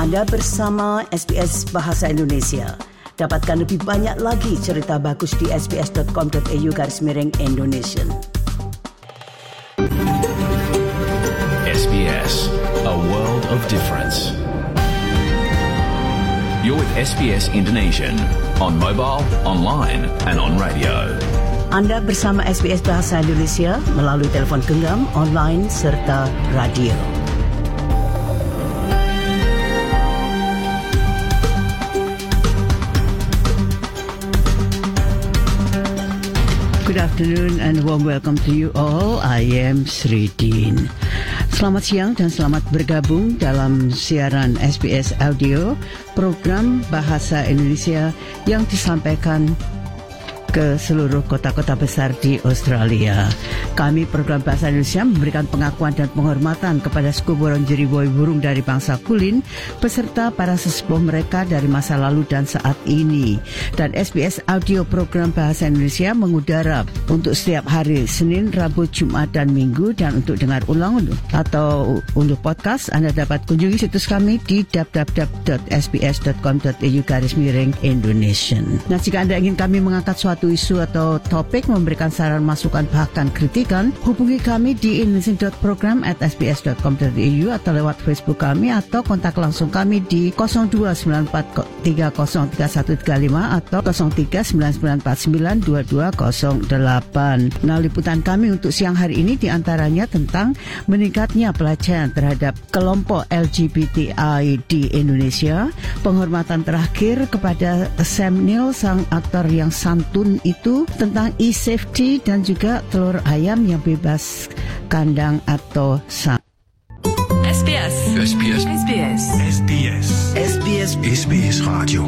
Anda bersama SBS Bahasa Indonesia. Dapatkan lebih banyak lagi cerita bagus di sbs.com.au/Indonesian. SBS, a world of difference. You're with SBS Indonesian on mobile, online and on radio. Anda bersama SBS Bahasa Indonesia melalui telefon genggam, online serta radio. Good afternoon and warm welcome to you all. I am Sri Dean. Selamat siang dan selamat bergabung dalam siaran SBS Audio, program Bahasa Indonesia yang disampaikan ke seluruh kota-kota besar di Australia. Kami program Bahasa Indonesia memberikan pengakuan dan penghormatan kepada suku Wurundjeri burung dari bangsa Kulin beserta para sesepuh mereka dari masa lalu dan saat ini. Dan SBS Audio program Bahasa Indonesia mengudara untuk setiap hari Senin, Rabu, Jumat dan Minggu, dan untuk dengar ulang atau untuk podcast Anda dapat kunjungi situs kami di www.sbs.com.au/Indonesian. Nah, jika Anda ingin kami mengangkat suatu isu atau topik, memberikan saran, masukan, bahkan kritikan, hubungi kami di indonesian.program@sbs.com.au atau lewat Facebook kami, atau kontak langsung kami di 0294303135 atau 0399492208. Nah, liputan kami untuk siang hari ini diantaranya tentang meningkatnya pelecehan terhadap kelompok LGBTI di Indonesia, penghormatan terakhir kepada Sam Neill, sang aktor yang santun itu, tentang e-safety, dan juga telur ayam yang bebas kandang atau sang. SBS. SBS. SBS. SBS. SBS. SBS Radio.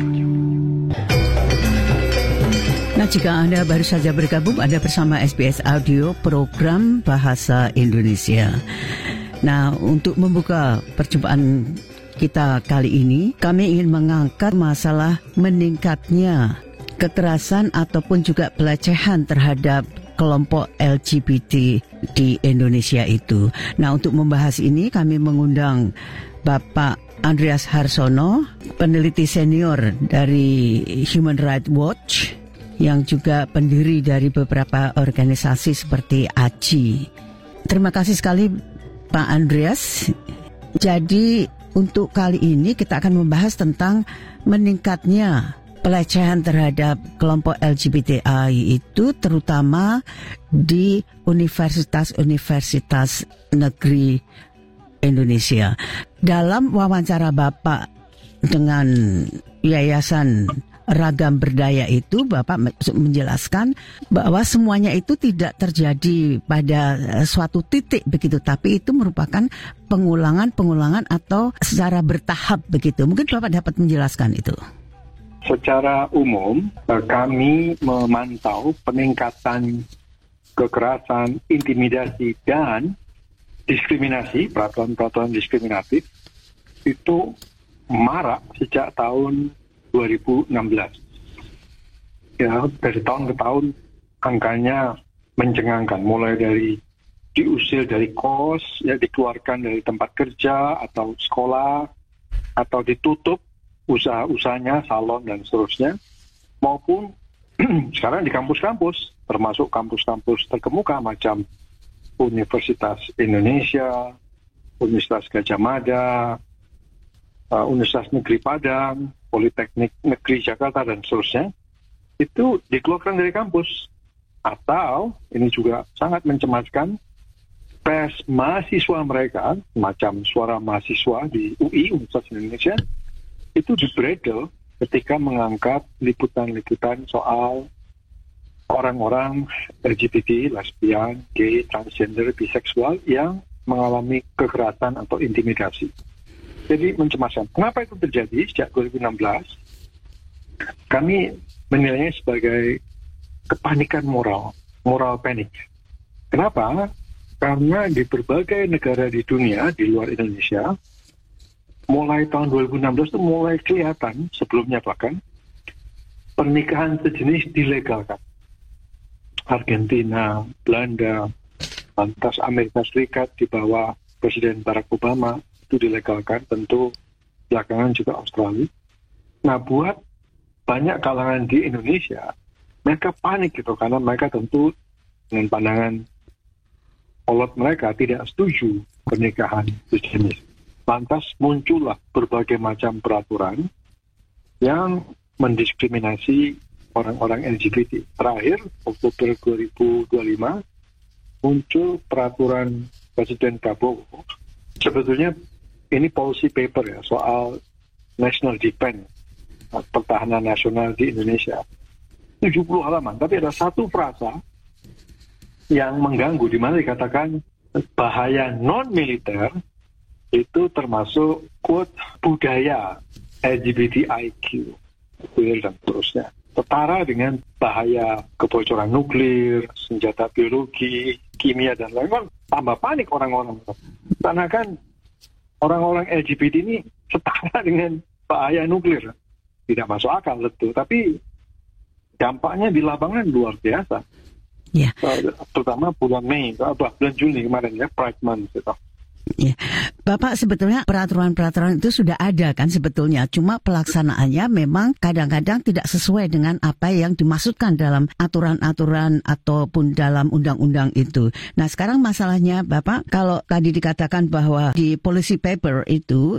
Nah, jika Anda baru saja bergabung, Anda bersama SBS Audio, program Bahasa Indonesia. Nah, untuk membuka perjumpaan kita kali ini, kami ingin mengangkat masalah meningkatnya kekerasan ataupun juga pelecehan terhadap kelompok LGBT di Indonesia itu. Nah, untuk membahas ini kami mengundang Bapak Andreas Harsono, peneliti senior dari Human Rights Watch, yang juga pendiri dari beberapa organisasi seperti ACI. Terima kasih sekali Pak Andreas. Jadi untuk kali ini kita akan membahas tentang meningkatnya pelecehan terhadap kelompok LGBTI itu, terutama di universitas-universitas negeri Indonesia. Dalam wawancara Bapak dengan Yayasan Ragam Berdaya itu, Bapak menjelaskan bahwa semuanya itu tidak terjadi pada suatu titik begitu, tapi itu merupakan pengulangan atau secara bertahap begitu. Mungkin Bapak dapat menjelaskan itu. Secara umum, kami memantau peningkatan kekerasan, intimidasi, dan diskriminasi, peraturan-peraturan diskriminatif, itu marak sejak tahun 2016. Ya, dari tahun ke tahun angkanya mencengangkan, mulai dari diusir dari kos, ya, dikeluarkan dari tempat kerja atau sekolah, atau ditutup usaha-usahanya, salon dan seterusnya, maupun sekarang di kampus-kampus, termasuk kampus-kampus terkemuka macam Universitas Indonesia, Universitas Gadjah Mada, Universitas Negeri Padang, Politeknik Negeri Jakarta dan seterusnya, itu dikeluarkan dari kampus. Atau ini juga sangat mencemaskan, pers mahasiswa mereka, macam Suara Mahasiswa di UI, Universitas Indonesia, itu dibredel ketika mengangkat liputan-liputan soal orang-orang LGBT, lesbian, gay, transgender, biseksual yang mengalami kekerasan atau intimidasi. Jadi mencemaskan. Kenapa itu terjadi sejak 2016? Kami menilainya sebagai kepanikan moral panik. Kenapa? Karena di berbagai negara di dunia, di luar Indonesia, mulai tahun 2016 itu mulai kelihatan, sebelumnya bahkan, pernikahan sejenis dilegalkan. Argentina, Belanda, lantas Amerika Serikat di bawah Presiden Barack Obama itu dilegalkan, tentu belakangan juga Australia. Nah, buat banyak kalangan di Indonesia, mereka panik gitu, karena mereka tentu dengan pandangan kolot mereka tidak setuju pernikahan sejenis. Lantas muncullah berbagai macam peraturan yang mendiskriminasi orang-orang LGBT. Terakhir, Oktober 2025, muncul peraturan Presiden Prabowo. Sebetulnya ini policy paper ya, soal national defense, pertahanan nasional di Indonesia. 70 halaman, tapi ada satu frasa yang mengganggu, di mana dikatakan bahaya non-militer itu termasuk quote budaya LGBTIQ, queer dan seterusnya. Setara dengan bahaya kebocoran nuklir, senjata biologi, kimia dan lain-lain. Tambah panik orang-orang. Karena kan orang-orang LGBT ini setara dengan bahaya nuklir. Tidak masuk akal betul, tapi dampaknya di lapangan luar biasa. Ya. Terutama bulan Mei, bulan Juni kemarin ya, Pride Month gitu. Ya. Bapak, sebetulnya peraturan-peraturan itu sudah ada kan sebetulnya, cuma pelaksanaannya memang kadang-kadang tidak sesuai dengan apa yang dimaksudkan dalam aturan-aturan ataupun dalam undang-undang itu. Nah, sekarang masalahnya Bapak, kalau tadi dikatakan bahwa di policy paper itu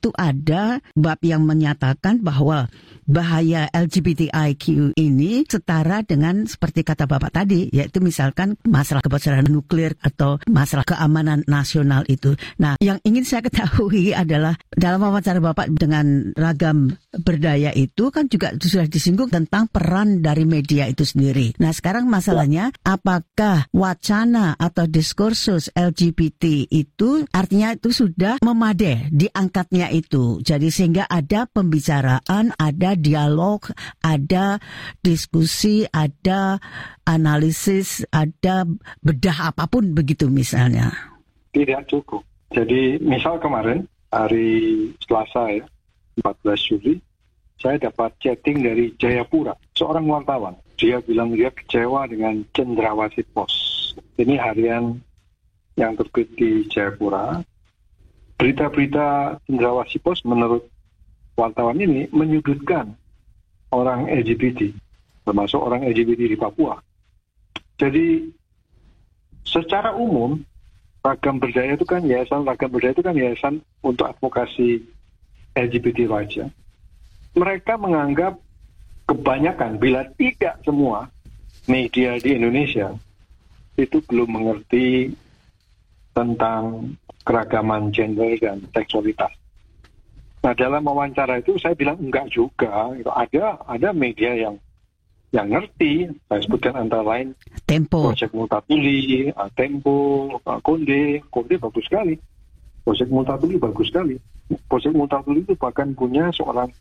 ada bab yang menyatakan bahwa bahaya LGBTIQ ini setara dengan seperti kata Bapak tadi, yaitu misalkan masalah kebocoran nuklir atau masalah keamanan nasional itu. Nah, yang ingin saya ketahui adalah dalam wawancara Bapak dengan Ragam Berdaya itu kan juga sudah disinggung tentang peran dari media itu sendiri. Nah, sekarang masalahnya apakah wacana atau diskursus LGBT itu artinya itu sudah memadai diangkatnya itu. Jadi sehingga ada pembicaraan, ada dialog, ada diskusi, ada analisis, ada bedah apapun begitu misalnya. Tidak cukup. Jadi misal kemarin, hari Selasa ya, 14 Juli, saya dapat chatting dari Jayapura, seorang wartawan. Dia bilang dia kecewa dengan Cendrawasih Pos. Ini harian yang terbit di Jayapura. Berita-berita Cendrawasih Pos menurut wartawan ini menyudutkan orang LGBT, termasuk orang LGBT di Papua. Jadi secara umum, Ragam Berdaya itu kan yayasan untuk advokasi LGBT rights ya. Mereka menganggap kebanyakan, bila tidak semua, media di Indonesia itu belum mengerti tentang keragaman gender dan seksualitas. Nah, dalam wawancara itu saya bilang enggak juga. Ada media yang ngerti. Saya sebutkan antara lain Tempo, Project Multatuli, Tempo, Konde bagus sekali. Project Multatuli bagus sekali. Project Multatuli itu bahkan punya seorang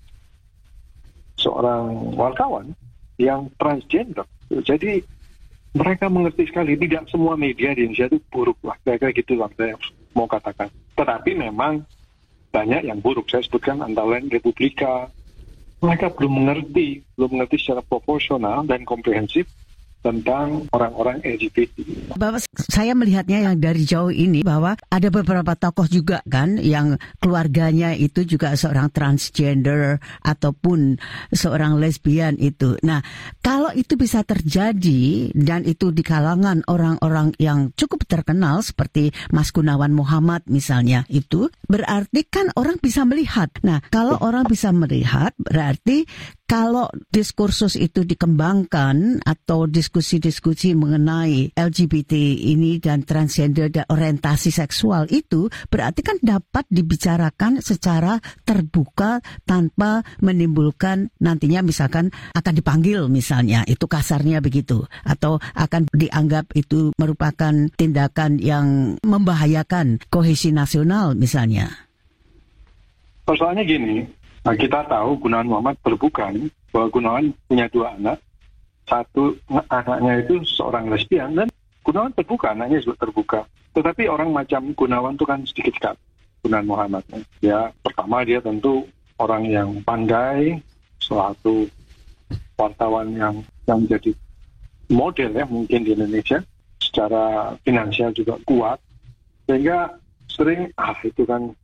wartawan yang transgender. Jadi mereka mengerti sekali. Tidak semua media di Indonesia itu buruk lah. Kira-kira gitu lah saya mau katakan. Tetapi memang banyak yang buruk. Saya sebutkan antara lain Republika. Mereka belum mengerti secara proporsional dan komprehensif tentang orang-orang LGBT. Bapak, saya melihatnya yang dari jauh ini bahwa ada beberapa tokoh juga kan yang keluarganya itu juga seorang transgender ataupun seorang lesbian itu. Nah, kalau itu bisa terjadi dan itu di kalangan orang-orang yang cukup terkenal seperti Mas Gunawan Muhammad misalnya itu, berarti kan orang bisa melihat. Nah, kalau orang bisa melihat berarti kalau diskursus itu dikembangkan atau diskusi-diskusi mengenai LGBT ini dan transgender dan orientasi seksual itu berarti kan dapat dibicarakan secara terbuka tanpa menimbulkan nantinya misalkan akan dipanggil misalnya, itu kasarnya begitu, atau akan dianggap itu merupakan tindakan yang membahayakan kohesi nasional misalnya. Persoalannya gini, nah, kita tahu Gunawan Muhammad terbuka nih, bahwa Gunawan punya 2 anak. Satu anaknya itu seorang lesbian dan Gunawan terbuka, anaknya juga terbuka. Tetapi orang macam Gunawan itu kan sedikit sekali, Gunawan Muhammad. Ya, pertama dia tentu orang yang pandai, suatu wartawan yang menjadi model ya mungkin di Indonesia. Secara finansial juga kuat. Sehingga sering, itu kan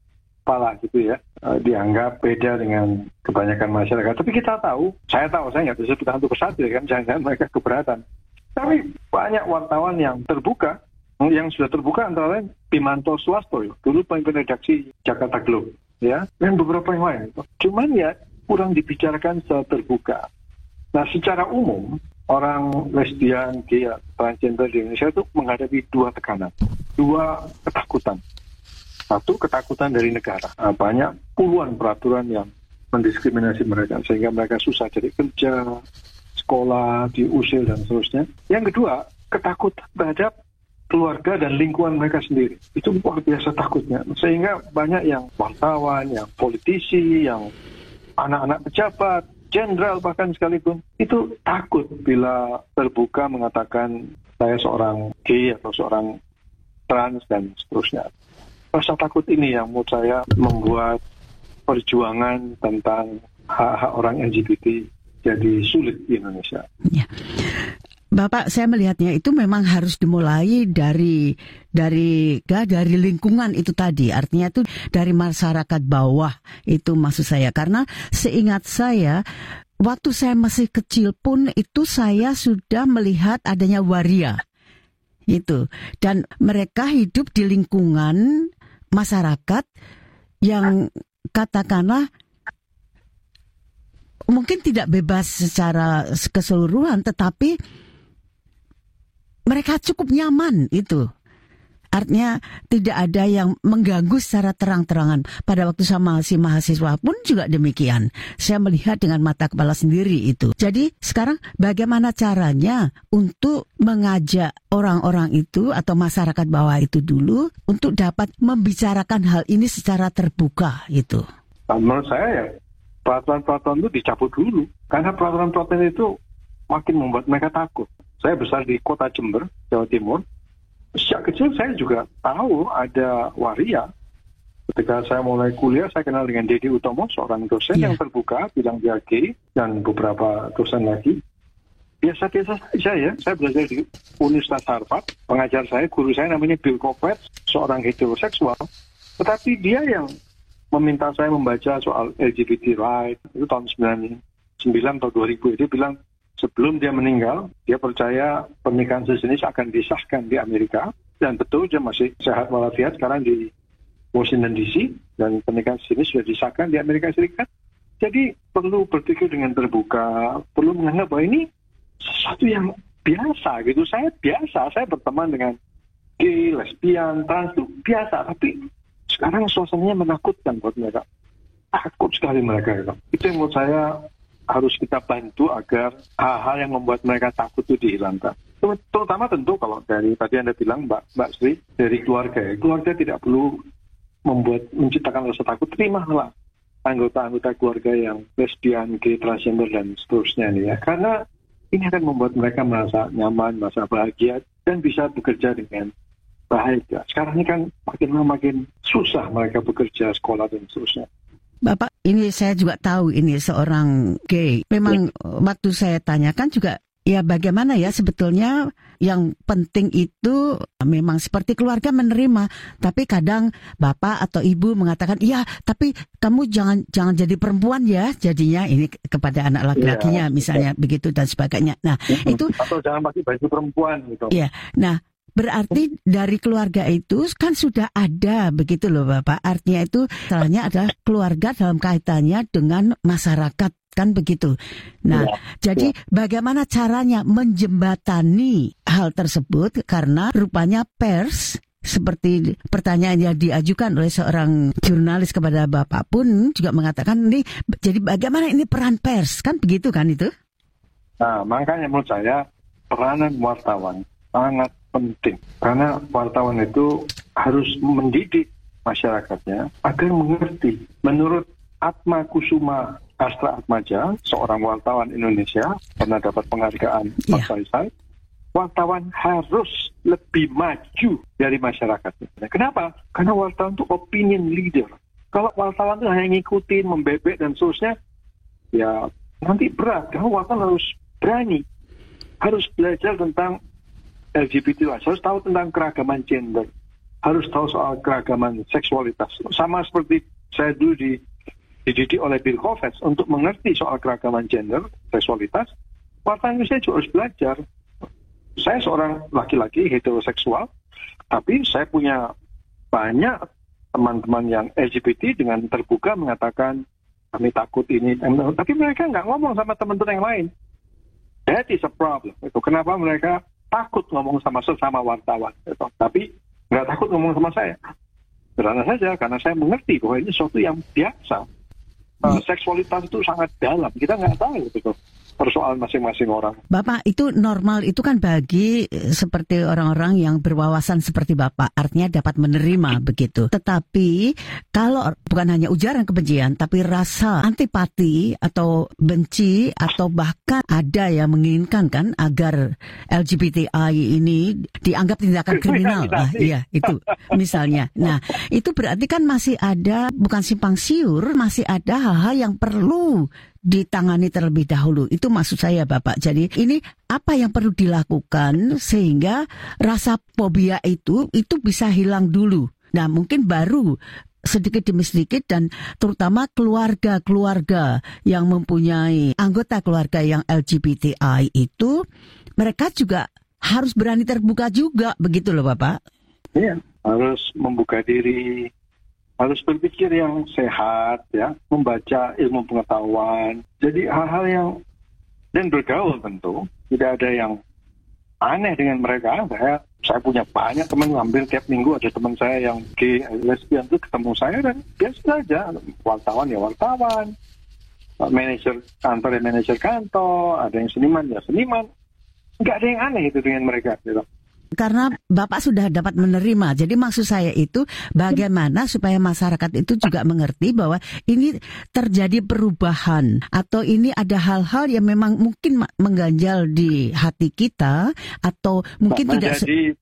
kepala gitu ya, dianggap beda dengan kebanyakan masyarakat. Tapi saya nggak bisa sebut satu persatu ya kan, jangan mereka keberatan. Tapi banyak wartawan yang terbuka, yang sudah terbuka antara lain Bimanto Swasto, dulu pemimpin redaksi Jakarta Globe, ya, dan beberapa yang lain. Cuman ya kurang dibicarakan secara terbuka. Nah, secara umum orang lesbian, gay, transgender di Indonesia itu menghadapi dua tekanan, dua ketakutan. Satu, ketakutan dari negara. Banyak puluhan peraturan yang mendiskriminasi mereka sehingga mereka susah cari kerja, sekolah, diusir dan seterusnya. Yang kedua, ketakutan terhadap keluarga dan lingkungan mereka sendiri. Itu luar biasa takutnya. Sehingga banyak yang wartawan, yang politisi, yang anak-anak pejabat, jenderal bahkan sekalipun, itu takut bila terbuka mengatakan saya seorang gay atau seorang trans dan seterusnya. Rasa takut ini yang menurut saya membuat perjuangan tentang hak-hak orang LGBT jadi sulit di Indonesia. Ya. Bapak, saya melihatnya itu memang harus dimulai dari lingkungan itu tadi. Artinya itu dari masyarakat bawah itu maksud saya. Karena seingat saya, waktu saya masih kecil pun itu saya sudah melihat adanya waria. Itu. Dan mereka hidup di lingkungan masyarakat yang katakanlah mungkin tidak bebas secara keseluruhan, tetapi mereka cukup nyaman itu. Artinya tidak ada yang mengganggu secara terang-terangan. Pada waktu saya masih mahasiswa pun juga demikian. Saya melihat dengan mata kepala sendiri itu. Jadi sekarang bagaimana caranya untuk mengajak orang-orang itu atau masyarakat bawah itu dulu untuk dapat membicarakan hal ini secara terbuka itu? Menurut saya ya peraturan-peraturan itu dicabut dulu. Karena peraturan-peraturan itu makin membuat mereka takut. Saya besar di kota Jember, Jawa Timur. Sejak kecil saya juga tahu ada waria. Ketika saya mulai kuliah, saya kenal dengan Dedi Utomo, seorang dosen yang terbuka, bilang dia gay, dan beberapa dosen lagi. Biasa-biasa saja ya, saya belajar di Universitas Harvard. Pengajar saya, guru saya namanya Bill Kovacs, seorang heteroseksual. Tetapi dia yang meminta saya membaca soal LGBT rights, itu tahun 99 atau 2000, dia bilang, sebelum dia meninggal, dia percaya pernikahan sejenis akan disahkan di Amerika. Dan betul, dia masih sehat walafiat sekarang di Washington DC. Dan pernikahan sejenis sudah disahkan di Amerika Serikat. Jadi perlu berpikir dengan terbuka, perlu menganggap bahwa ini sesuatu yang biasa gitu. Saya berteman dengan gay, lesbian, trans itu biasa. Tapi sekarang suasananya menakutkan buat mereka. Takut sekali mereka gitu. Itu yang menurut saya harus kita bantu agar hal-hal yang membuat mereka takut itu dihilangkan. Terutama tentu kalau dari tadi Anda bilang Mbak Sri, dari keluarga. Keluarga tidak perlu menciptakan rasa takut. Terimalah anggota-anggota keluarga yang lesbian, gay, transgender dan seterusnya ini ya. Karena ini akan membuat mereka merasa nyaman, merasa bahagia dan bisa bekerja dengan baik. Sekarang ini kan makin susah mereka bekerja, sekolah dan seterusnya. Bapak, ini saya juga tahu ini seorang gay. Memang waktu saya tanyakan juga, ya bagaimana ya sebetulnya yang penting itu memang seperti keluarga menerima. Tapi kadang bapak atau ibu mengatakan, iya tapi kamu jangan jadi perempuan ya. Jadinya ini kepada anak laki-lakinya misalnya begitu dan sebagainya. Nah itu atau jangan pakai baju perempuan gitu. Iya, nah berarti dari keluarga itu kan sudah ada begitu loh Bapak. Artinya itu salahnya adalah keluarga dalam kaitannya dengan masyarakat kan begitu. Nah, jadi bagaimana caranya menjembatani hal tersebut karena rupanya pers seperti pertanyaan yang diajukan oleh seorang jurnalis kepada Bapak pun juga mengatakan ini jadi bagaimana ini peran pers kan begitu kan itu? Nah, makanya menurut saya peranan wartawan sangat penting karena wartawan itu harus mendidik masyarakatnya agar mengerti. Menurut Atma Kusuma Astra Atmaja, seorang wartawan Indonesia pernah dapat penghargaan Mas Faisal, wartawan harus lebih maju dari masyarakatnya. Kenapa? Karena wartawan itu opinion leader. Kalau wartawan itu hanya ngikutin, membebek dan seterusnya, ya nanti berat. Karena wartawan harus berani, harus belajar tentang LGBT, harus tahu tentang keragaman gender, harus tahu soal keragaman seksualitas. Sama seperti saya dulu dididik oleh Bill Kovacs untuk mengerti soal keragaman gender, seksualitas, wartawan Indonesia juga harus belajar. Saya seorang laki-laki heteroseksual, tapi saya punya banyak teman-teman yang LGBT dengan terbuka mengatakan kami takut ini, tapi mereka nggak ngomong sama teman-teman yang lain. That is a problem. Itu kenapa mereka takut ngomong sama sesama wartawan, gitu. Tapi nggak takut ngomong sama saya. Karena saja, karena saya mengerti bahwa ini sesuatu yang biasa. Seksualitas itu sangat dalam. Kita nggak tahu gitu persoalan masing-masing orang. Bapak, itu normal, itu kan bagi seperti orang-orang yang berwawasan seperti Bapak, artinya dapat menerima begitu. Tetapi kalau bukan hanya ujaran kebencian, tapi rasa antipati atau benci atau bahkan ada yang menginginkan kan agar LGBTI ini dianggap tindakan kriminal. Iya, itu misalnya. Nah, itu berarti kan masih ada, bukan simpang siur, masih ada hal-hal yang perlu ditangani terlebih dahulu. Itu maksud saya, Bapak. Jadi ini apa yang perlu dilakukan sehingga rasa fobia itu bisa hilang dulu. Nah, mungkin baru sedikit demi sedikit, dan terutama keluarga-keluarga yang mempunyai anggota keluarga yang LGBTI itu, mereka juga harus berani terbuka juga, begitu loh Bapak. Iya, harus membuka diri, harus berpikir yang sehat, ya, membaca ilmu pengetahuan. Jadi hal-hal yang, dan bergaul tentu, tidak ada yang aneh dengan mereka. Saya punya banyak teman, hampir tiap minggu ada teman saya yang gay, lesbian itu ketemu saya, dan biasa saja. Wartawan ya wartawan, manajer kantor ya manajer kantor, ada yang seniman ya seniman. Nggak ada yang aneh itu dengan mereka, gitu. Karena Bapak sudah dapat menerima. Jadi maksud saya itu bagaimana supaya masyarakat itu juga mengerti bahwa ini terjadi perubahan atau ini ada hal-hal yang memang mungkin mengganjal di hati kita atau mungkin menjadi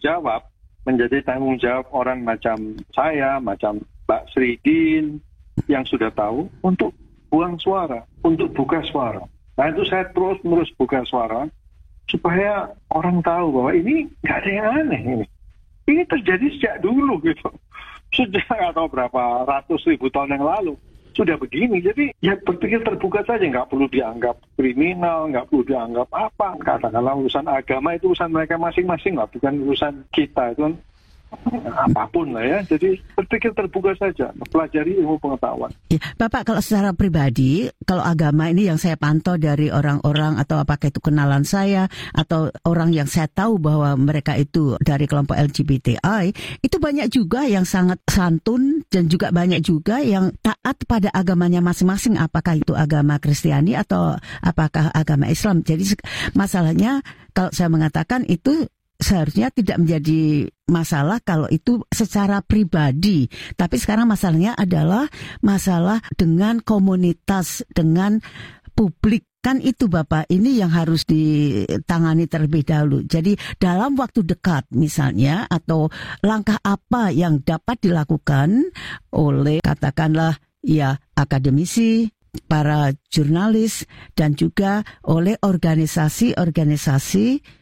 tanggung jawab orang macam saya, macam Mbak Sridin yang sudah tahu untuk buang suara, untuk buka suara. Nah itu saya terus buka suara supaya orang tahu bahwa ini nggak ada yang aneh ini. Ini terjadi sejak dulu gitu. Sejak atau berapa ratus ribu tahun yang lalu sudah begini. Jadi ya berpikir terbuka saja, nggak perlu dianggap kriminal, nggak perlu dianggap apa. Katakanlah urusan agama itu urusan mereka masing-masing lah, bukan urusan kita. Itu kan apapun lah ya. Jadi berpikir terbuka saja, pelajari ilmu pengetahuan. Ya, Bapak, kalau secara pribadi, kalau agama ini yang saya pantau dari orang-orang atau apakah itu kenalan saya atau orang yang saya tahu bahwa mereka itu dari kelompok LGBTI, itu banyak juga yang sangat santun dan juga banyak juga yang taat pada agamanya masing-masing, apakah itu agama Kristiani atau apakah agama Islam. Jadi masalahnya kalau saya mengatakan itu seharusnya tidak menjadi masalah kalau itu secara pribadi. Tapi sekarang masalahnya adalah masalah dengan komunitas, dengan publik. Kan itu Bapak, ini yang harus ditangani terlebih dahulu. Jadi dalam waktu dekat misalnya, atau langkah apa yang dapat dilakukan oleh katakanlah ya akademisi, para jurnalis, dan juga oleh organisasi-organisasi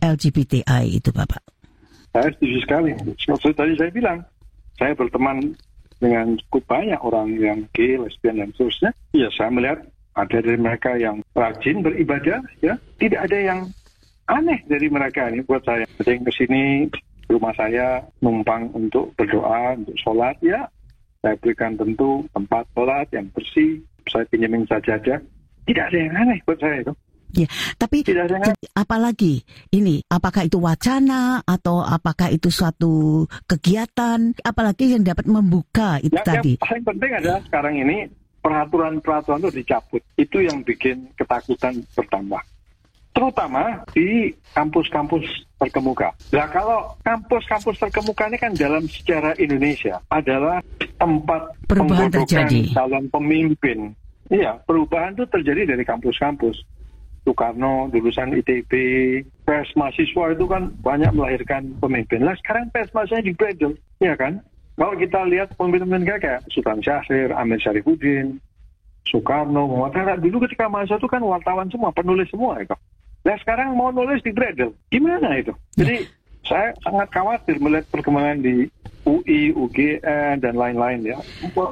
LGBTI itu Bapak. Saya setuju sekali. Seperti tadi saya bilang, saya berteman dengan cukup banyak orang yang gay, lesbian dan seterusnya. Ya saya melihat ada dari mereka yang rajin beribadah, ya tidak ada yang aneh dari mereka ini buat saya. Ada yang kesini rumah saya numpang untuk berdoa, untuk sholat, ya saya berikan tentu tempat sholat yang bersih, saya pinjemin sajadah. Tidak ada yang aneh buat saya itu. Ya, tapi apalagi ini, apakah itu wacana atau apakah itu suatu kegiatan, apalagi yang dapat membuka itu tadi. Yang paling penting adalah sekarang ini peraturan-peraturan itu dicabut. Itu yang bikin ketakutan bertambah. Terutama di kampus-kampus terkemuka. Nah kalau kampus-kampus terkemuka ini kan dalam sejarah Indonesia adalah tempat perubahan terjadi. Calon pemimpin. Iya, perubahan itu terjadi dari kampus-kampus. Soekarno, lulusan ITB, pers mahasiswa itu kan banyak melahirkan pemimpin. Nah sekarang pers mahasiswa dibredel, ya kan? Kalau kita lihat pemimpin-pemimpin kayak Sultan Syahrir, Amir Syarifuddin, Soekarno, Muhammad Hatta, dulu ketika mahasiswa itu kan wartawan semua, penulis semua. Ya. Nah sekarang mau nulis dibredel, gimana itu? Jadi Saya sangat khawatir melihat perkembangan di UI, UGM, dan lain-lain ya.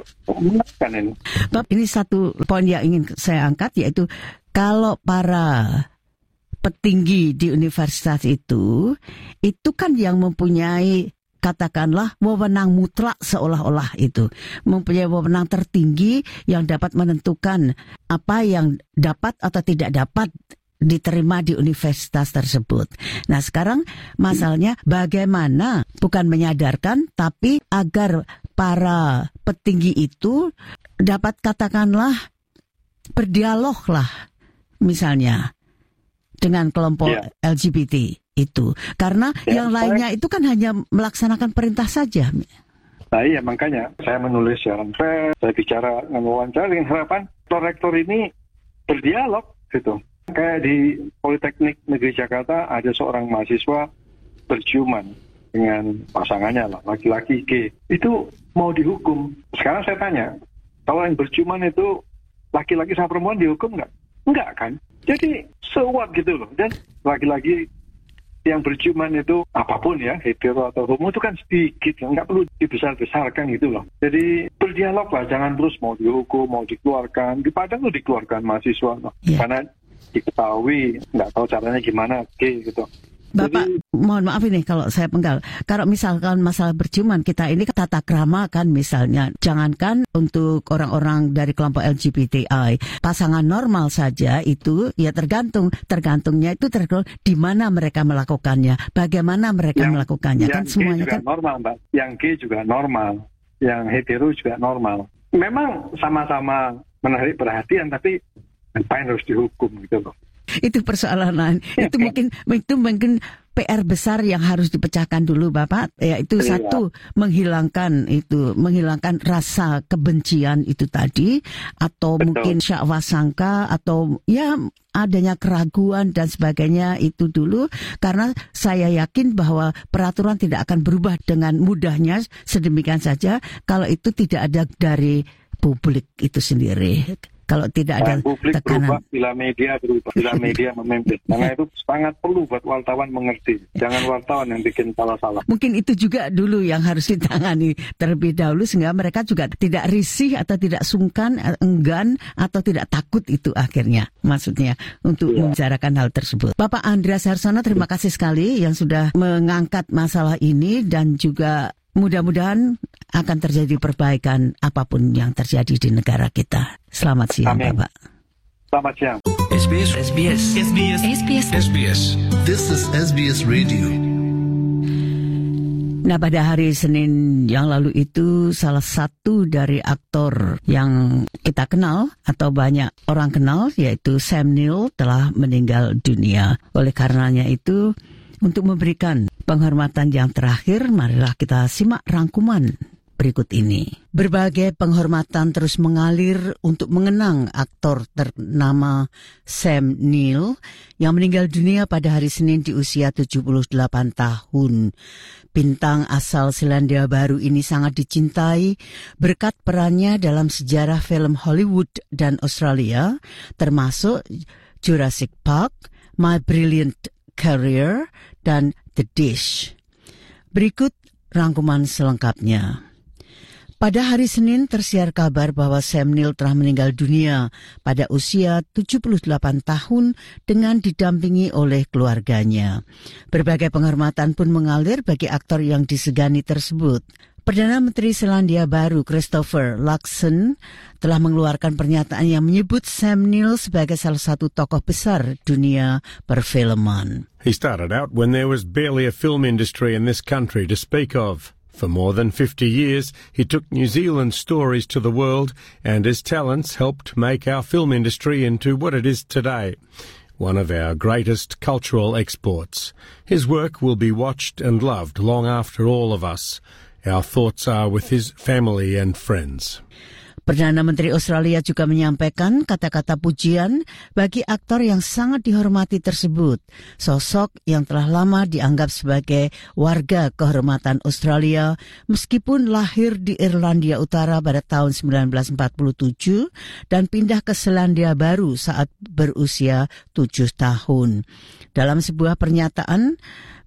Kan ini. Bapak, ini satu poin yang ingin saya angkat, yaitu kalau para petinggi di universitas itu kan yang mempunyai katakanlah wewenang mutlak, seolah-olah itu mempunyai wewenang tertinggi yang dapat menentukan apa yang dapat atau tidak dapat diterima di universitas tersebut. Nah, sekarang masalahnya bagaimana bukan menyadarkan, tapi agar para petinggi itu dapat katakanlah berdialog lah misalnya dengan kelompok LGBT itu. Karena yang lainnya itu kan hanya melaksanakan perintah saja. Nah iya, makanya saya menulis siaran pers, saya bicara dengan wawancara dengan harapan rektor ini berdialog gitu. Kayak di Politeknik Negeri Jakarta ada seorang mahasiswa berciuman dengan pasangannya lah, laki-laki gay. Itu mau dihukum. Sekarang saya tanya, kalau yang berciuman itu laki-laki sama perempuan dihukum nggak? Enggak kan? Jadi so what gitu loh. Dan laki-laki yang berciuman itu apapun ya, hetero atau homo itu kan sedikit, nggak perlu dibesar-besarkan gitu loh. Jadi berdialog lah, jangan terus mau dihukum, mau dikeluarkan. Di Padang tuh dikeluarkan mahasiswa loh. Karena diketahui, nggak tahu caranya gimana, gitu. Bapak, mohon maaf ini kalau saya penggal. Kalau misalkan masalah berciuman, kita ini tata krama kan misalnya. Jangankan untuk orang-orang dari kelompok LGBTI. Pasangan normal saja itu ya tergantungnya itu di mana mereka melakukannya. Bagaimana mereka melakukannya. Kan semuanya juga kan normal, Mbak. Yang gay juga normal. Yang hetero juga normal. Memang sama-sama menarik perhatian, tapi ngapain harus dihukum gitu loh. Itu persoalan lain. Itu mungkin PR besar yang harus dipecahkan dulu, Bapak. Yaitu satu, menghilangkan rasa kebencian itu tadi, atau mungkin syakwa sangka, atau ya adanya keraguan dan sebagainya itu dulu. Karena saya yakin bahwa peraturan tidak akan berubah dengan mudahnya sedemikian saja kalau itu tidak ada dari publik itu sendiri. Kalau tidak ada publik tekanan. Berubah bila media berubah, bila media memimpin. Karena itu sangat perlu buat wartawan mengerti. Jangan wartawan yang bikin salah-salah. Mungkin itu juga dulu yang harus ditangani terlebih dahulu sehingga mereka juga tidak risih atau tidak sungkan, enggan atau tidak takut itu akhirnya. Maksudnya untuk membicarakan hal tersebut. Bapak Andreas Harsono, terima kasih sekali yang sudah mengangkat masalah ini dan juga mudah-mudahan akan terjadi perbaikan apapun yang terjadi di negara kita. Selamat siang, Amin. Bapak. Selamat siang. SBS. This is SBS Radio. Nah, pada hari Senin yang lalu itu salah satu dari aktor yang kita kenal atau banyak orang kenal, yaitu Sam Neill, telah meninggal dunia. Oleh karenanya itu, untuk memberikan penghormatan yang terakhir, marilah kita simak rangkuman berikut ini. Berbagai penghormatan terus mengalir untuk mengenang aktor ternama Sam Neill yang meninggal dunia pada hari Senin di usia 78 tahun. Bintang asal Selandia Baru ini sangat dicintai berkat perannya dalam sejarah film Hollywood dan Australia, termasuk Jurassic Park, My Brilliant Career, dan The Dish. Berikut rangkuman selengkapnya. Pada hari Senin tersiar kabar bahwa Sam Neill telah meninggal dunia pada usia 78 tahun dengan didampingi oleh keluarganya. Berbagai penghormatan pun mengalir bagi aktor yang disegani tersebut. Perdana Menteri Selandia Baru Christopher Luxon telah mengeluarkan pernyataan yang menyebut Sam Neill sebagai salah satu tokoh besar dunia perfilman. He started out when there was barely a film industry in this country to speak of. For more than 50 years, he took New Zealand stories to the world, and his talents helped make our film industry into what it is today, one of our greatest cultural exports. His work will be watched and loved long after all of us. Our thoughts are with his family and friends. Perdana Menteri Australia juga menyampaikan kata-kata pujian bagi aktor yang sangat dihormati tersebut, sosok yang telah lama dianggap sebagai warga kehormatan Australia meskipun lahir di Irlandia Utara pada tahun 1947 dan pindah ke Selandia Baru saat berusia 7 tahun. Dalam sebuah pernyataan,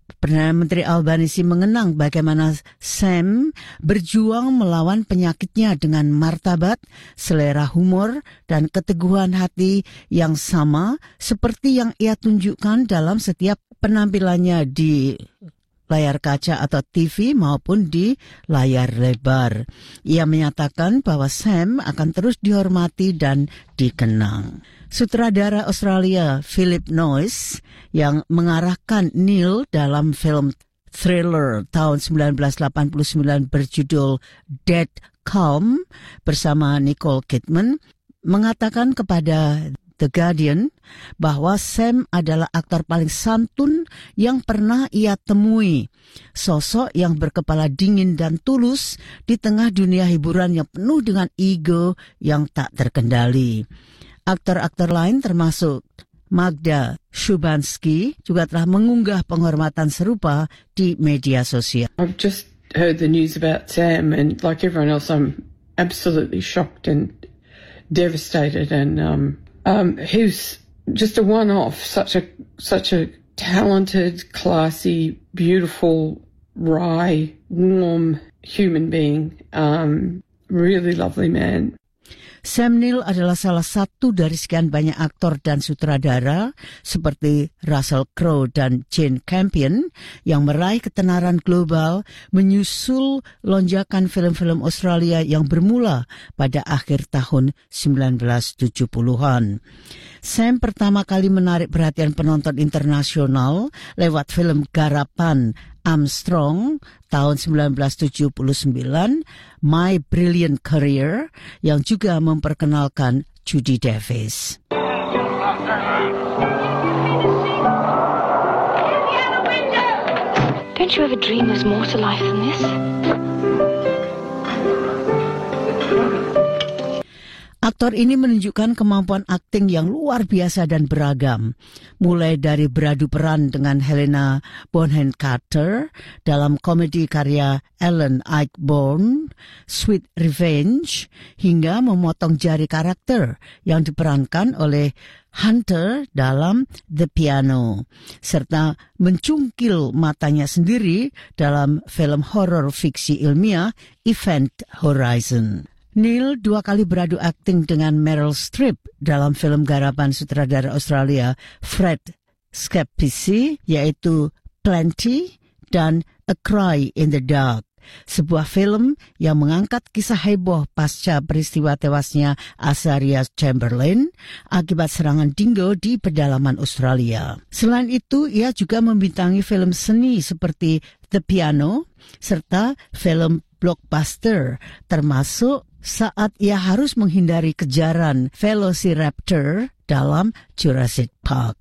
Perdana Menteri Albanese mengenang bagaimana Sam berjuang melawan penyakitnya dengan martabat, selera humor, dan keteguhan hati yang sama seperti yang ia tunjukkan dalam setiap penampilannya di layar kaca atau TV maupun di layar lebar. Ia menyatakan bahwa Sam akan terus dihormati dan dikenang. Sutradara Australia Philip Noyce yang mengarahkan Neil dalam film thriller tahun 1989 berjudul Dead Calm bersama Nicole Kidman mengatakan kepada The Guardian bahwa Sam adalah aktor paling santun yang pernah ia temui. Sosok yang berkepala dingin dan tulus di tengah dunia hiburan yang penuh dengan ego yang tak terkendali. Aktor-aktor lain termasuk Magda Szubanski juga telah mengunggah penghormatan serupa di media sosial. I've just heard the news about Sam and like everyone else I'm absolutely shocked and devastated and he's just a one-off, such a talented, classy, beautiful, wry, warm human being. Really lovely man. Sam Neill adalah salah satu dari sekian banyak aktor dan sutradara seperti Russell Crowe dan Jane Campion yang meraih ketenaran global menyusul lonjakan film-film Australia yang bermula pada akhir tahun 1970-an. Sam pertama kali menarik perhatian penonton internasional lewat film garapan Armstrong tahun 1979, My Brilliant Career, yang juga memperkenalkan Judy Davis. Don't you ever dream there's more to life than this? Aktor ini menunjukkan kemampuan akting yang luar biasa dan beragam. Mulai dari beradu peran dengan Helena Bonham Carter dalam komedi karya Alan Ayckbourn, Sweet Revenge, hingga memotong jari karakter yang diperankan oleh Hunter dalam The Piano, serta mencungkil matanya sendiri dalam film horor fiksi ilmiah Event Horizon. Neil dua kali beradu akting dengan Meryl Streep dalam film garapan sutradara Australia Fred Schepisi, yaitu Plenty dan A Cry in the Dark, sebuah film yang mengangkat kisah heboh pasca peristiwa tewasnya Azaria Chamberlain akibat serangan dingo di pedalaman Australia. Selain itu, ia juga membintangi film seni seperti The Piano serta film blockbuster, termasuk saat ia harus menghindari kejaran Velociraptor dalam Jurassic Park.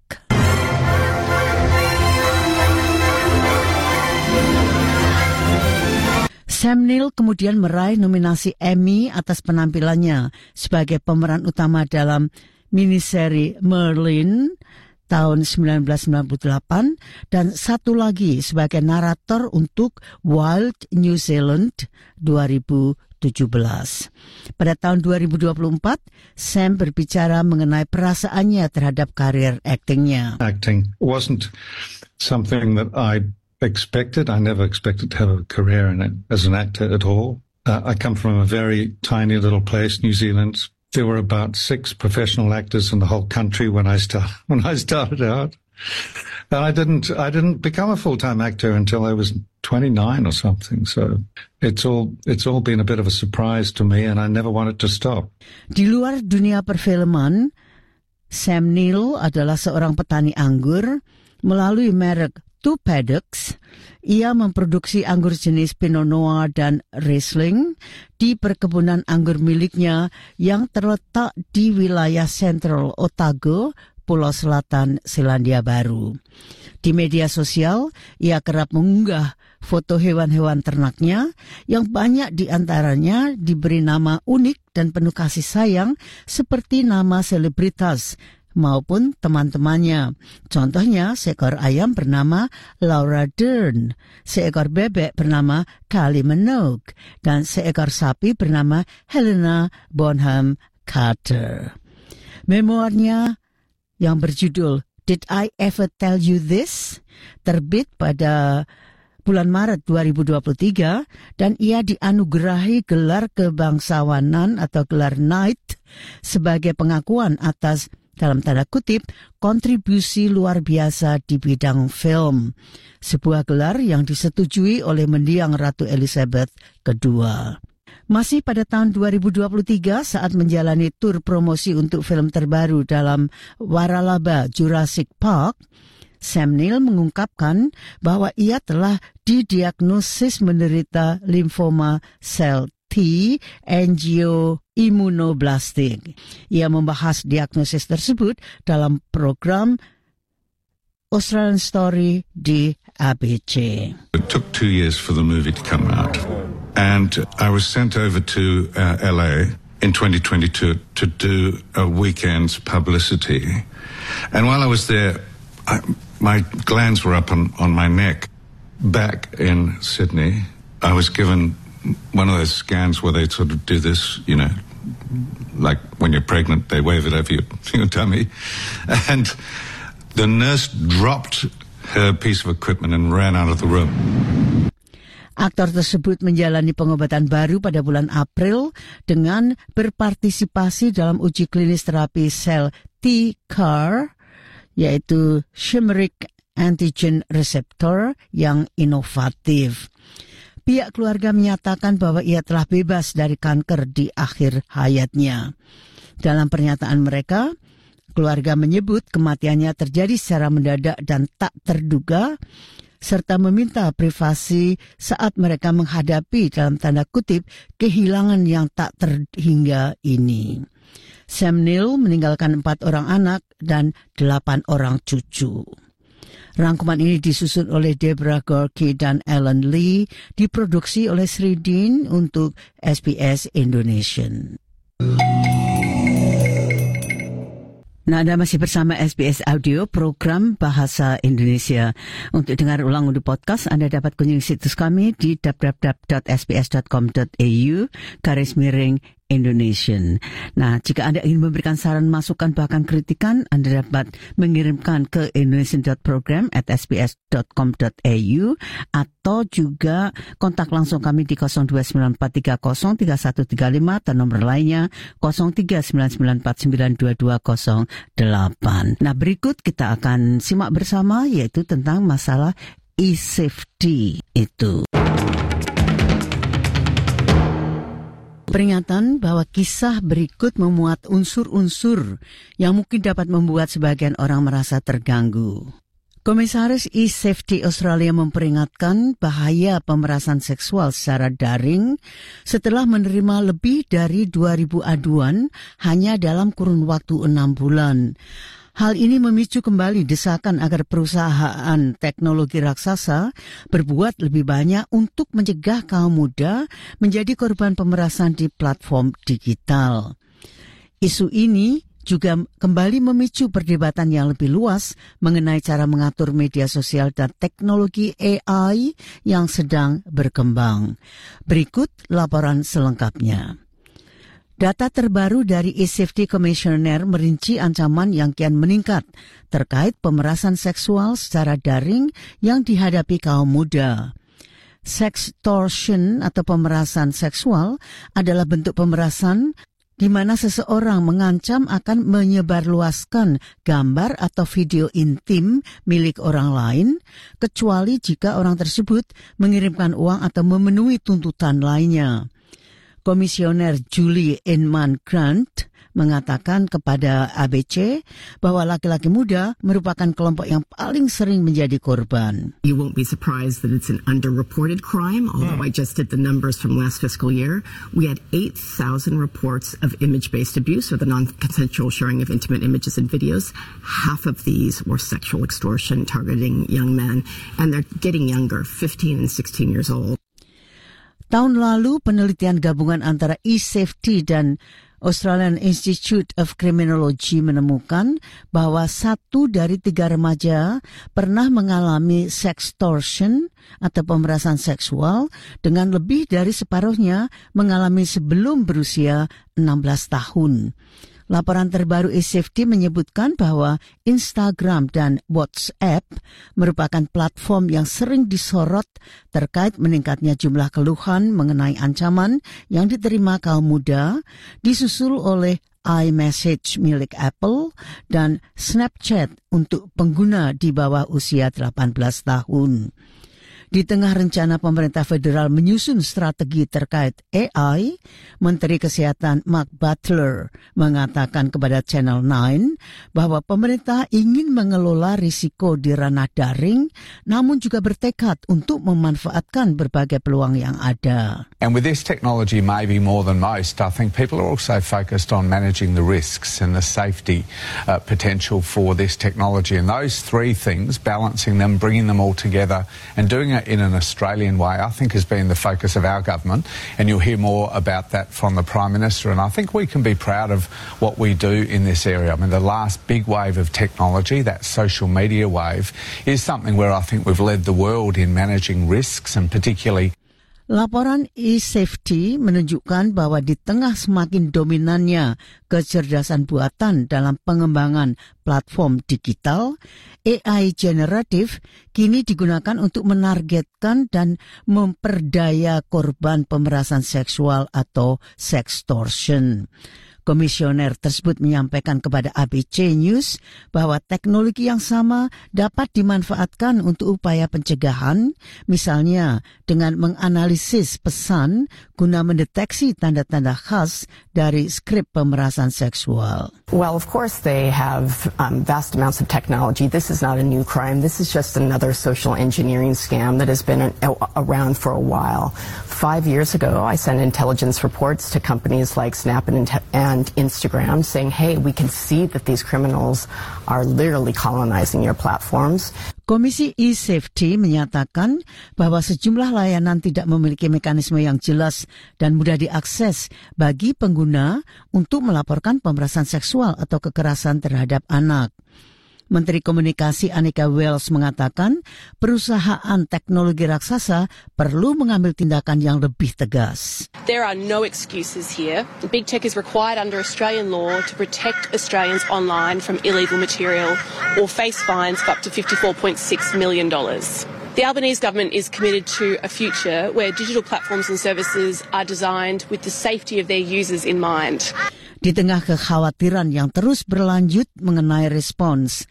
Sam Neill kemudian meraih nominasi Emmy atas penampilannya sebagai pemeran utama dalam miniseri Merlin tahun 1998 dan satu lagi sebagai narator untuk Wild New Zealand 2017. Pada tahun 2024, Sam berbicara mengenai perasaannya terhadap karir aktingnya. Acting wasn't something that I expected. I never expected to have a career in it as an actor at all. I come from a very tiny little place, New Zealand. There were about 6 professional actors in the whole country when I started out. And I didn't become a full-time actor until I was 29 or something. So it's all been a bit of a surprise to me and I never wanted to stop. Di luar dunia perfilman, Sam Neill adalah seorang petani anggur. Melalui merek Two Paddocks, ia memproduksi anggur jenis Pinot Noir dan Riesling di perkebunan anggur miliknya yang terletak di wilayah Central Otago, Pulau Selatan Selandia Baru. Di media sosial, ia kerap mengunggah foto hewan-hewan ternaknya yang banyak di antaranya diberi nama unik dan penuh kasih sayang seperti nama selebritas maupun teman-temannya. Contohnya, seekor ayam bernama Laura Dern, seekor bebek bernama Kylie Minogue, dan seekor sapi bernama Helena Bonham Carter. Memoarnya yang berjudul Did I Ever Tell You This? Terbit pada bulan Maret 2023 dan ia dianugerahi gelar kebangsawanan atau gelar Knight sebagai pengakuan atas, dalam tanda kutip, kontribusi luar biasa di bidang film. Sebuah gelar yang disetujui oleh mendiang Ratu Elizabeth II. Masih pada tahun 2023 saat menjalani tur promosi untuk film terbaru dalam waralaba Jurassic Park, Sam Neill mengungkapkan bahwa ia telah didiagnosis menderita limfoma sel T angioimmunoblastic. Ia membahas diagnosis tersebut dalam program Australian Story di ABC. It took 2 years for the movie to come out. And I was sent over to LA in 2022 to do a weekend's publicity. And while I was there, my glands were up on my neck. Back in Sydney, I was given one of those scans where they sort of do this, you know, like when you're pregnant, they wave it over your tummy. And the nurse dropped her piece of equipment and ran out of the room. Aktor tersebut menjalani pengobatan baru pada bulan April dengan berpartisipasi dalam uji klinis terapi sel T-CAR, yaitu chimeric antigen receptor yang inovatif. Pihak keluarga menyatakan bahwa ia telah bebas dari kanker di akhir hayatnya. Dalam pernyataan mereka, keluarga menyebut kematiannya terjadi secara mendadak dan tak terduga, serta meminta privasi saat mereka menghadapi, dalam tanda kutip, kehilangan yang tak terhingga ini. Sam Neill meninggalkan 4 orang anak dan 8 orang cucu. Rangkuman ini disusun oleh Deborah Gorky dan Alan Lee, diproduksi oleh Sri Dean untuk SBS Indonesia. Nah, Anda masih bersama SBS Audio, program Bahasa Indonesia. Untuk dengar ulang untuk podcast, Anda dapat kunjungi situs kami di www.sbs.com.au/Indonesian. Nah, jika Anda ingin memberikan saran, masukan, bahkan kritikan, Anda dapat mengirimkan ke indonesian.program@sbs.com.au atau juga kontak langsung kami di 0294303135 atau nomor lainnya 0399492208. Nah, berikut kita akan simak bersama, yaitu tentang masalah e-safety itu. Peringatan bahwa kisah berikut memuat unsur-unsur yang mungkin dapat membuat sebagian orang merasa terganggu. Komisaris e-Safety Australia memperingatkan bahaya pemerasan seksual secara daring setelah menerima lebih dari 2.000 aduan hanya dalam kurun waktu 6 bulan. Hal ini memicu kembali desakan agar perusahaan teknologi raksasa berbuat lebih banyak untuk mencegah kaum muda menjadi korban pemerasan di platform digital. Isu ini juga kembali memicu perdebatan yang lebih luas mengenai cara mengatur media sosial dan teknologi AI yang sedang berkembang. Berikut laporan selengkapnya. Data terbaru dari e-Safety Commissioner merinci ancaman yang kian meningkat terkait pemerasan seksual secara daring yang dihadapi kaum muda. Sextortion atau pemerasan seksual adalah bentuk pemerasan di mana seseorang mengancam akan menyebarluaskan gambar atau video intim milik orang lain, kecuali jika orang tersebut mengirimkan uang atau memenuhi tuntutan lainnya. Komisioner Julie Inman Grant mengatakan kepada ABC bahwa laki-laki muda merupakan kelompok yang paling sering menjadi korban. You won't be surprised that it's an underreported crime, although I just did the numbers from last fiscal year. We had 8,000 reports of image-based abuse or the non-consensual sharing of intimate images and videos. Half of these were sexual extortion targeting young men, and they're getting younger, 15 and 16 years old. Tahun lalu, penelitian gabungan antara e-Safety dan Australian Institute of Criminology menemukan bahwa 1 dari 3 remaja pernah mengalami sextortion atau pemerasan seksual, dengan lebih dari separuhnya mengalami sebelum berusia 16 tahun. Laporan terbaru eSafety menyebutkan bahwa Instagram dan WhatsApp merupakan platform yang sering disorot terkait meningkatnya jumlah keluhan mengenai ancaman yang diterima kaum muda, disusul oleh iMessage milik Apple dan Snapchat untuk pengguna di bawah usia 18 tahun. Di tengah rencana pemerintah federal menyusun strategi terkait AI, Menteri Kesehatan Mark Butler mengatakan kepada Channel 9 bahwa pemerintah ingin mengelola risiko di ranah daring, namun juga bertekad untuk memanfaatkan berbagai peluang yang ada. And with this technology, maybe more than most, I think people are also focused on managing the risks and the safety potential for this technology. And those three things, balancing them, bringing them all together and doing it in an Australian way, I think has been the focus of our government, and you'll hear more about that from the Prime Minister, and I think we can be proud of what we do in this area. I mean, the last big wave of technology, that social media wave, is something where I think we've led the world in managing risks, and particularly Laporan eSafety menunjukkan bahwa di tengah semakin dominannya kecerdasan buatan dalam pengembangan platform digital, AI generatif kini digunakan untuk menargetkan dan memperdaya korban pemerasan seksual atau sextortion. Komisioner tersebut menyampaikan kepada ABC News bahwa teknologi yang sama dapat dimanfaatkan untuk upaya pencegahan, misalnya dengan menganalisis pesan guna mendeteksi tanda-tanda khas dari skrip pemerasan seksual. Well, of course they have vast amounts of technology. This is not a new crime. This is just another social engineering scam that has been around for a while. 5 years ago, I sent intelligence reports to companies like Snap and Instagram saying, hey, we can see that these criminals are literally colonizing your platforms. Komisi eSafety menyatakan bahwa sejumlah layanan tidak memiliki mekanisme yang jelas dan mudah diakses bagi pengguna untuk melaporkan pemerasan seksual atau kekerasan terhadap anak. Menteri Komunikasi Annika Wells mengatakan perusahaan teknologi raksasa perlu mengambil tindakan yang lebih tegas. There are no excuses here. Big tech is required under Australian law to protect Australians online from illegal material or face fines of up to $54.6 million. The Albanese government is committed to a future where digital platforms and services are designed with the safety of their users in mind. Di tengah kekhawatiran yang terus berlanjut mengenai respons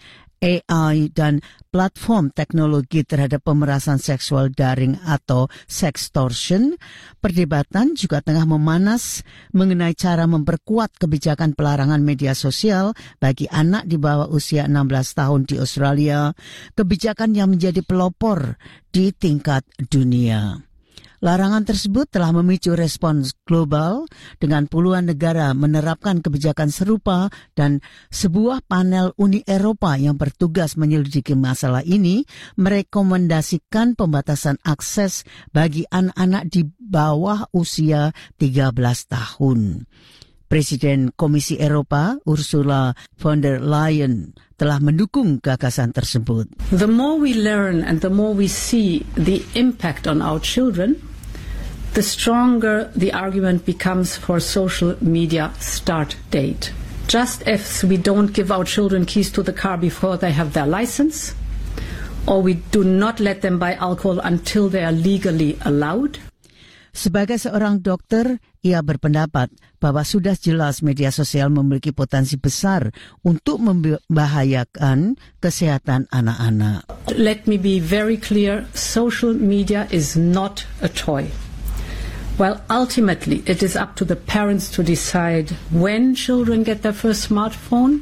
AI dan platform teknologi terhadap pemerasan seksual daring atau sextortion, perdebatan juga tengah memanas mengenai cara memperkuat kebijakan pelarangan media sosial bagi anak di bawah usia 16 tahun di Australia, kebijakan yang menjadi pelopor di tingkat dunia. Larangan tersebut telah memicu respons global dengan puluhan negara menerapkan kebijakan serupa dan sebuah panel Uni Eropa yang bertugas menyelidiki masalah ini merekomendasikan pembatasan akses bagi anak-anak di bawah usia 13 tahun. Presiden Komisi Eropa Ursula von der Leyen telah mendukung gagasan tersebut. The more we learn and the more we see the impact on our children, the stronger the argument becomes for social media start date. Just as we don't give our children keys to the car before they have their license, or we do not let them buy alcohol until they are legally allowed. Sebagai seorang dokter, ia berpendapat bahwa sudah jelas media sosial memiliki potensi besar untuk membahayakan kesehatan anak-anak. Let me be very clear, social media is not a toy. Well, ultimately, it is up to the parents to decide when children get their first smartphone.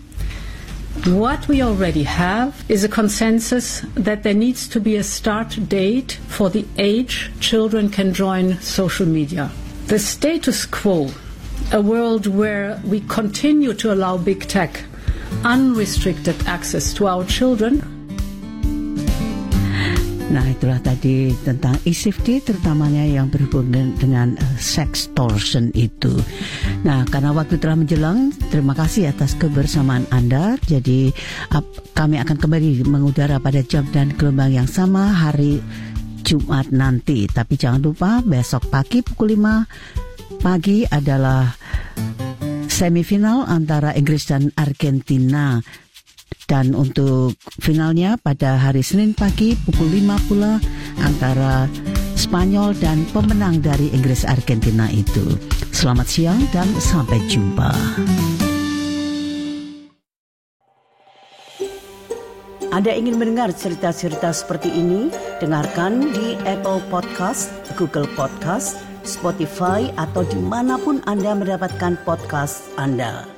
What we already have is a consensus that there needs to be a start date for the age children can join social media. The status quo, a world where we continue to allow big tech unrestricted access to our children. Nah, itulah tadi tentang eSafety, terutamanya yang berhubungan dengan sextortion itu. Nah, karena waktu telah menjelang, terima kasih atas kebersamaan Anda. Jadi, kami akan kembali mengudara pada jam dan gelombang yang sama hari Jumat nanti. Tapi jangan lupa, besok pagi pukul 5 pagi adalah semifinal antara Inggris dan Argentina. Dan untuk finalnya pada hari Senin pagi pukul 5 pula antara Spanyol dan pemenang dari Inggris Argentina itu. Selamat siang dan sampai jumpa. Anda ingin mendengar cerita-cerita seperti ini? Dengarkan di Apple Podcast, Google Podcast, Spotify, atau dimanapun Anda mendapatkan podcast Anda.